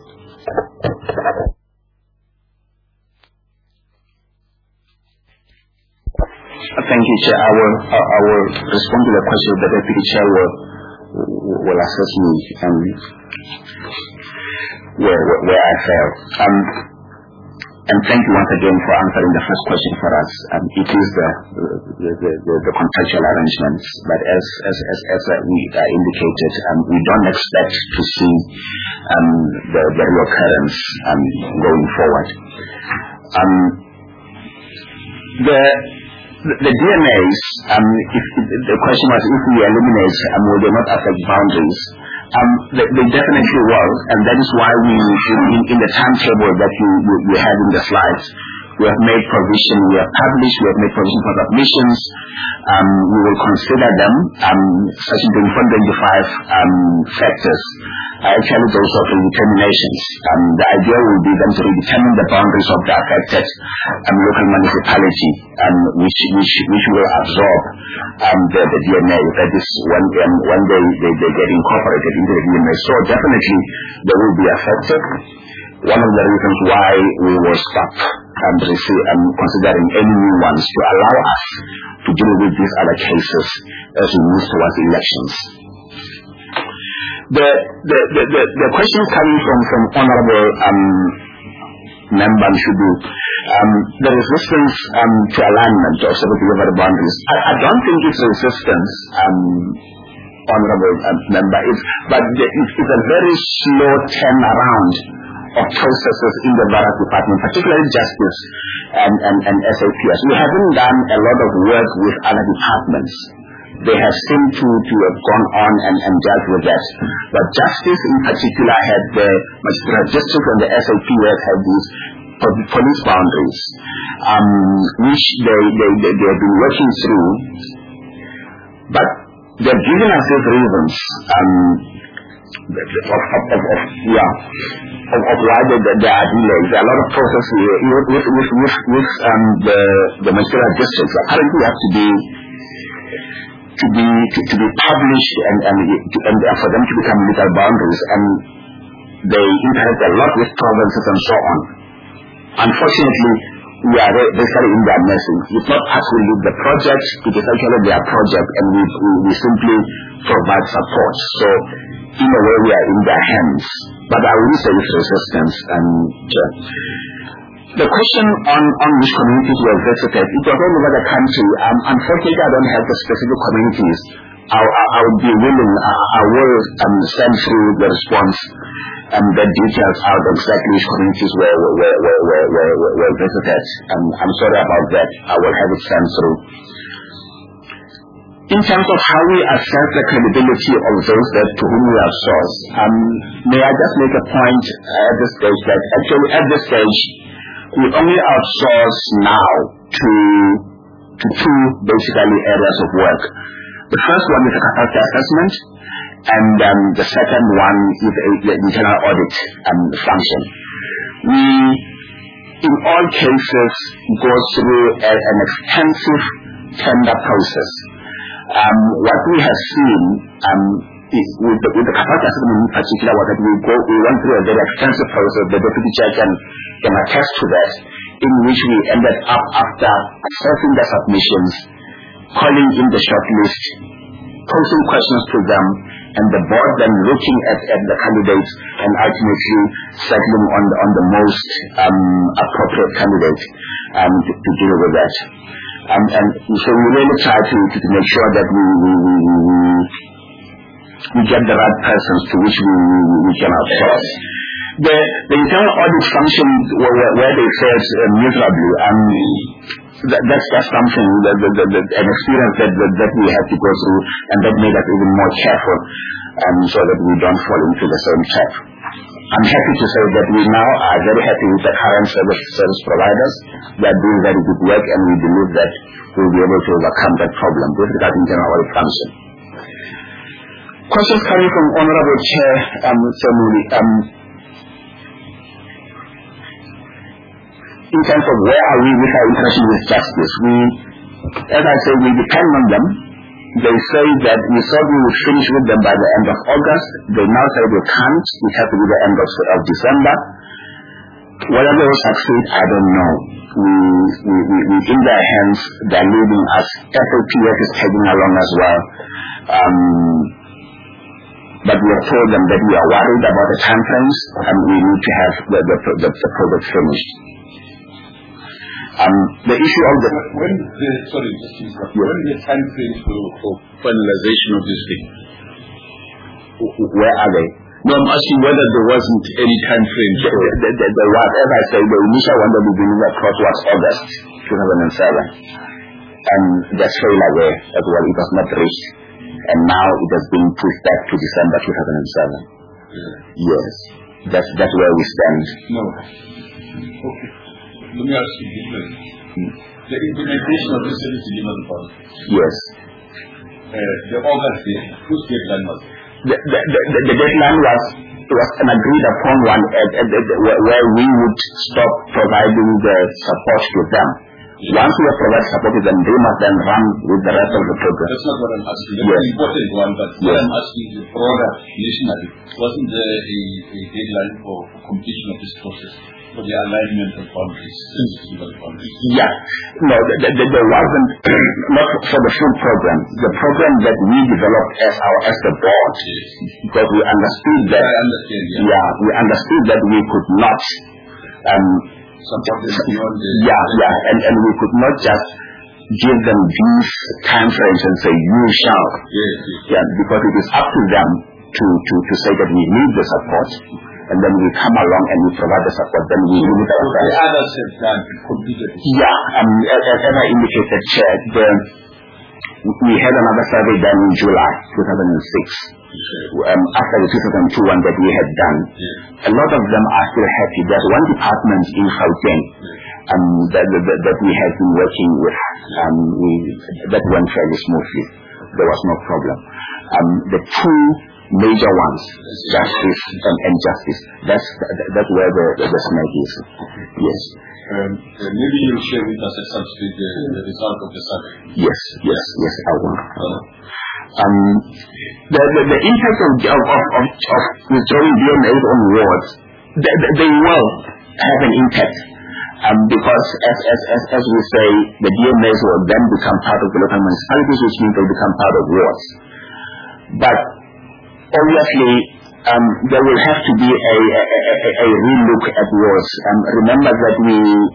Thank you, Chair. I will, I will respond to the question. The Deputy Chair will, will assess me um, where, where, where I fail. Um, and thank you once again for answering the first question for us. Um, it is the, the, the, the, the contractual arrangements, but as, as, as, as we uh, indicated, um, we don't expect to see um, the, the reoccurrence um, going forward. Um, the The D M As, um, if, if the question was if we eliminate, um, will they not affect boundaries? Um, they, they definitely will, and that is why we, in, in the timetable that you, you, you have in the slides, we have made provision, we have published, we have made provision for submissions. Um, we will consider them, um, section twenty-four twenty-five um, factors. Uh, actually, those are redeterminations. Um, the idea will be then to redetermine the boundaries of the affected um, local municipality, um, which, which, which will absorb um, the, the D M A. That is when, um, when they, they, they get incorporated into the D M A. So definitely they will be affected. One of the reasons why we will stop um, um, considering any new ones to allow us to deal with these other cases as we move towards elections. The the the, the, the question coming from from Honourable um, Member Mshudu, um, the resistance um, to alignment of separate delivery boundaries. I, I don't think it's resistance, um, Honourable um, Member, it's, but the, it's, it's a very slow turnaround of processes in the various departments, particularly justice and, and, and S A P S. We haven't done a lot of work with other departments. They have seemed to, to have gone on and, and dealt with that. But justice in particular had the magistrate district and the S A P S had these police boundaries, um, which they, they, they, they have been working through. But they've given us these reasons um, of, of, of, of, yeah, of, of why there, there are delays. There are a lot of processes with, with, with, with, with um, the, the magistrate districts. Apparently have to be to be to, to be published and and, and for them to become legal boundaries, and they interact a lot with provinces and so on. Unfortunately, we are basically in their messing. It's not us who lead the project, it is actually their project, and we, we, we simply provide support. So in a way we are in their hands. But I will say it's resistance. And uh, the question on, on which communities were visited, it was all over the country. Um, unfortunately, I don't have the specific communities. I, I, I would be willing, I, I will um, send through the response and um, the details out exactly which communities were, were, were, were, were, were, were visited. Um, I'm sorry about that. I will have it sent through. In terms of how we assess the credibility of those that to whom we are sourced, um, may I just make a point at this stage that actually at this stage, we only outsource now to, to two basically areas of work. The first one is a capacity assessment, and um, the second one is a, the internal audit um, function. We, in all cases, go through a, an extensive tender process. Um, what we have seen um, is with the, with the capacity assessment in particular was that we go we went through a very extensive process. The deputy chair can, can attest to that, in which we ended up after assessing the submissions, calling in the shortlist, posing questions to them, and the board then looking at, at the candidates and ultimately settling on the, on the most um, appropriate candidate um, to, to deal with that. Um, and so we really try to, to, to make sure that we, we, we, we, we get the right persons to which we, we, we can outsource. The, the internal audit function where, where they failed uh, miserably, um, that, that's just something, that, that, that, that, an experience that, that, that we had to go through, and that made us even more careful um, so that we don't fall into the same trap. I'm happy to say that we now are very happy with the current service, service providers. They are doing very good work, and we believe that we'll be able to overcome that problem with regard to internal audit function. Questions coming from Honorable Chair um, Semuli. Um, in terms of where are we with our interaction with justice, we, as I say, we depend on them. They say that we thought we would finish with them by the end of August. They now say they can't. It has to be the end of, of December. Whether they will succeed, I don't know. We, we, we, we in their hands, they're leading us. F A P S is tagging along as well. Um, but we have told them that we are worried about the time frames and we need to have the, the, the, the project finished. Um, the issue of the... When the, sorry, just to interrupt. When the time frames for, for finalization of this thing? Where are they? No, I'm asking whether there wasn't any time frame. The, the, the, the, as I say, the initial one that we beginning across was August two thousand seven. And that's failed away as well. It was not reached. And now it has been pushed back to December two thousand seven. Yeah. Yes. That's, that's where we stand. No. Okay. Let me ask you differently. Hmm. The implementation of this service delivery policy. Yes. Uh, the August day, whose deadline was it? The, the, the, the deadline was was an agreed upon one at, at, at, where, where we would stop providing the support to them. Yes. Once we have provided support to them, they must then run with the rest of the program. That's not what I'm asking. That's yes. an important one, but yes. what I'm asking is broader nationally. Wasn't there a, a deadline for, for completion of this process? For the alignment of boundaries, sensitive boundaries. Yeah, no, th- th- there wasn't, not for the full program. The program that we developed as our as the board, yes. because we understood that. I understand. Yeah, yeah we understood that we could not. Um, support them beyond the. Yeah, yeah, and and we could not just give them these time frames and say you shall. Yes, yes. Yeah, because it is up to them to to to say that we need the support. And then we come along and we provide the support, then we limit ourselves. The others have done completed. Yeah, um, as, as I indicated, Chair, the, we had another survey done in July two thousand six, um, after the two thousand two one that we had done. Yeah. A lot of them are still happy. There's one department in Gauteng um, that, that, that we have been working with. Um, we, that went fairly smoothly. There was no problem. Um, the two major ones, justice and, and justice. That's that's where the, the, the snake is. Yes. Um, uh, maybe you'll share with us at some stage the, the result of the survey. Yes, yes, yes, I will. Uh, um, the, the the impact of of of, of, of withdrawing D M As on wards, they, they will have an impact. Um, because as, as as as we say, the D M As will then become part of the local municipalities, which means they become part of wards. But obviously, um, there will have to be a, a, a, a relook at wards. Um, remember that we,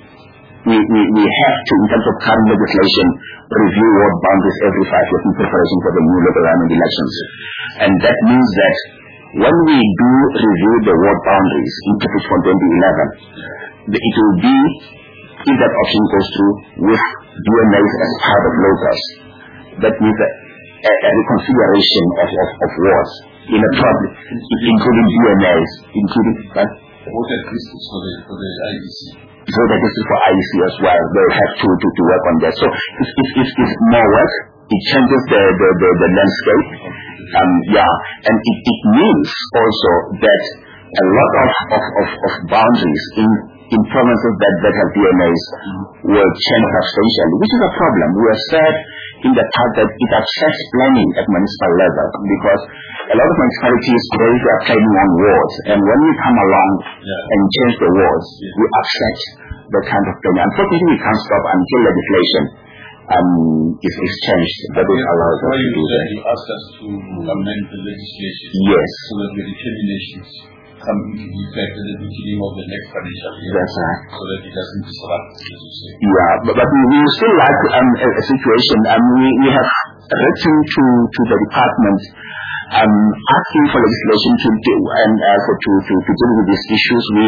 we we we have to, in terms of current legislation, review ward boundaries every five years in preparation for the new local government elections. And that means that when we do review the ward boundaries in from twenty eleven, it will be, if that option goes through, with D M As as part of locals. That means that a, a reconfiguration of, of, of wards in a problem, including D M As, including uh, voter districts for the for the I E C. Voter districts for I E C as well. They'll have to, to, to work on that. So it's, it's, it's, it's more work. It changes the, the, the, the landscape. Um, yeah, and it, it means also that a lot of, of, of, of boundaries in in provinces that, that have D M As will change substantially, which is a problem. We have said in the past that it affects planning at municipal level because a lot of municipalities today are planning on wards, and when we come along yeah. and change the wards, yeah. we upset the kind of planning. Unfortunately, we can't stop until legislation um, is, is changed. That will allow us to do that. You asked us to amend the legislation yes. so that the determinations come into effect at the beginning of the next financial year. That's right. So that it doesn't disrupt, as you say. Yeah, but, but we, we still like um, a, a situation. Um, we, we have written to, to the department um, asking for legislation to do and uh, for, to, to, to deal with these issues. We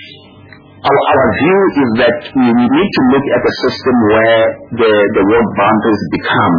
our, our view is that we, we need to look at a system where the, the ward boundaries become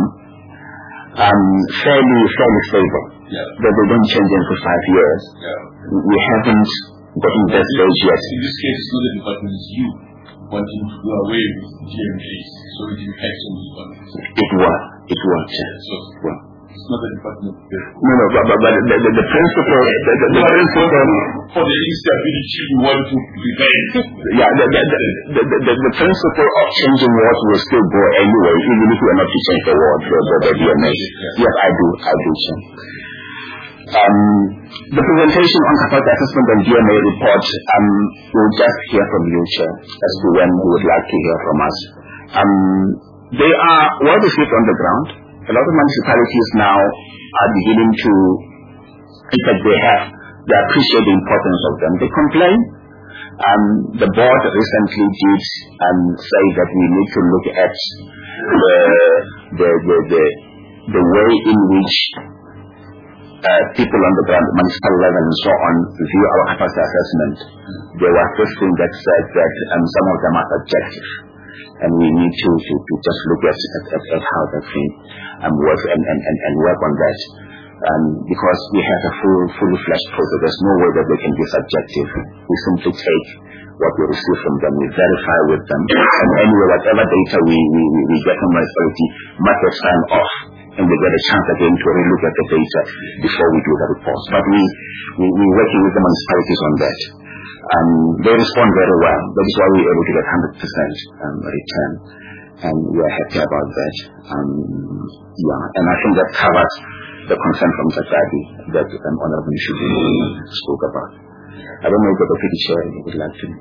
um, fairly fairly stable. Yeah. That they don't change in for five years. Yeah. We haven't gotten that stage yet. In this case, it's not the department, it's you wanting to go away with D M As, so it impacts on the department. It will. It will. Yeah. So, well, it's not the department. No, no, but, but, but the, the, the principle, the, the, the principle for the instability we want to prevent. Yeah, the, the, the, the, the, the principle of changing wards will still go anyway, even if we are not to change the ward, the, the, the D M A. Yes, I do. I do, sir. Um, the presentation on capacity assessment and D M A report, um, we'll just hear from you, Chair, as to when you would like to hear from us. Um, they are well received on the ground. A lot of municipalities now are beginning to, in fact, they have, they appreciate the importance of them. They complain. Um, the board recently did um, say that we need to look at the the the the, the way in which uh, people on the ground, municipal level and so on, view our capacity assessment. There was this thing that said that um, some of them are subjective, and we need to to, to just look at, at, at how that thing um, works and, and, and, and work on that. Um, because we have a full, fully fledged process. There's no way that they can be subjective. We simply take what we receive from them, we verify with them, and anyway, whatever data we, we, we get from municipality must get signed off, and we get a chance again to relook at the data before we do the reports. But we, we, we're working with the municipalities on that. Um, they respond very well. That is why we're able to get one hundred percent um, return, and we are happy about that. Um, yeah, and I think that covers the concern from Sakadi that um, Honorable Mishubi spoke about. I don't know if the Deputy Chair would like to.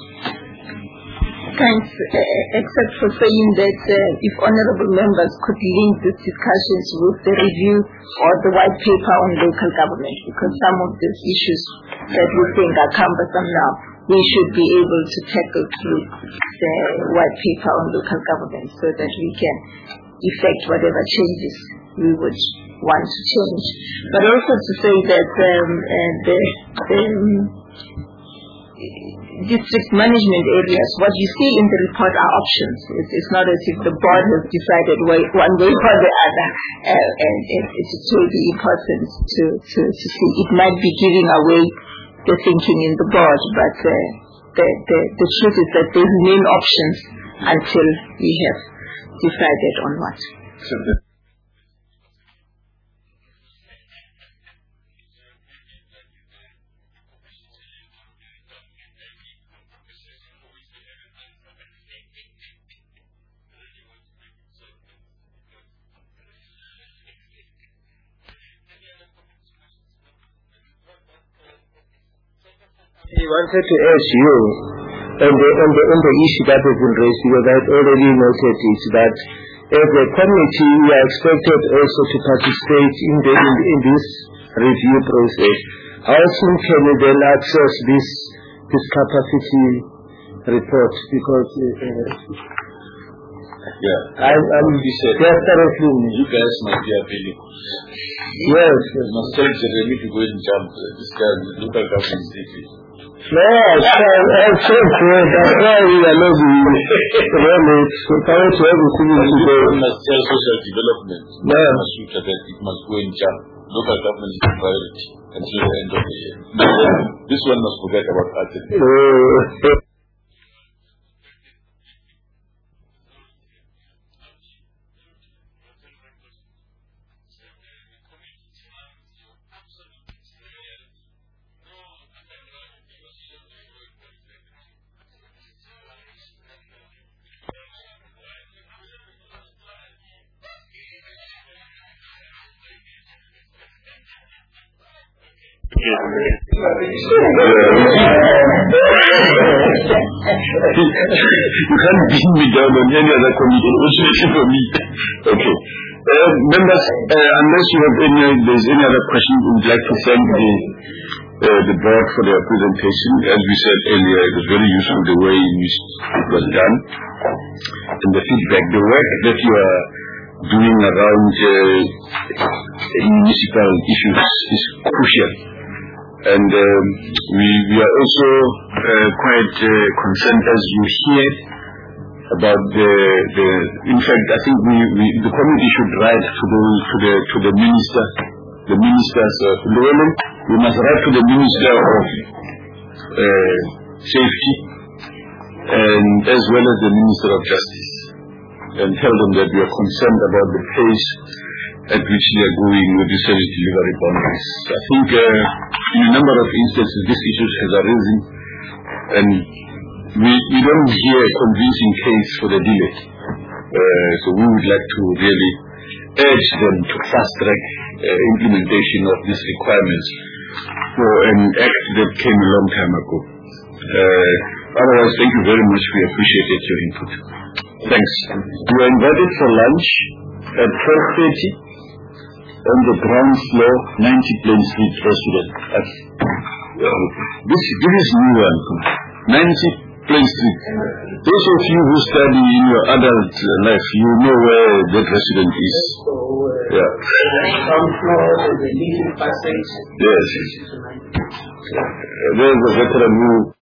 Thanks, uh, except for saying that uh, if honorable members could link these discussions with the review or the white paper on local government, because some of these issues that we think are cumbersome now, we should be able to tackle through the white paper on local government so that we can effect whatever changes we would want to change. But also to say that um, uh, the, the district management areas, what you see in the report are options. It's, it's not as if the board has decided way, one way or the other, uh, and it, it will be important to, to, to see. It might be giving away the thinking in the board, but uh, the, the, the truth is that they remain options until we have decided on what. So the I wanted to ask you on the, on the, on the issue that has been raised, because I already noted is that as a committee we are expected also to participate in, the, in, in this review process. How soon can we then access this, this capacity report? Because uh, yeah, I, I'm just currently you guys must be available. yes, You must tell Jeremy to go and jump. This guy, local government state. no, I'm saying that's why we are not really so trying to everything is You today. must tell social development. Yeah. You must shoot at that. It must go and jump. Local government is a priority until the end of the year. This one must forget about us. Uh, You can't beat me down on any other committee, especially for me. Okay. Uh, members, uh, unless you have any, there's any other questions, we would like to thank the uh, the board for their presentation. As we said earlier, it was very useful the way in which it was done and the feedback. The work that you are doing around uh, municipal issues is crucial. And um, we, we are also uh, quite uh, concerned as you hear about the, the in fact I think we, we the committee should write to the to the to the minister the ministers of Lowland. We must write to the minister of uh, safety and as well as the minister of justice and tell them that we are concerned about the pace at which they are going with the service delivery boundaries. I think uh, in a number of instances these issues have arisen and we, we don't hear a convincing case for the delay. Uh, so we would like to really urge them to fast-track uh, implementation of these requirements for an act that came a long time ago. Uh, otherwise, thank you very much. We appreciated your input. Thanks. You are invited for lunch at twelve thirty on the ground floor, ninety Plain Street Restaurant. Uh, this, this is new one. ninety Plain Street. Those of you who study in your adult life, you know where that restaurant is. Yeah. Ground floor, the leading passage. Yes. There's a veteran who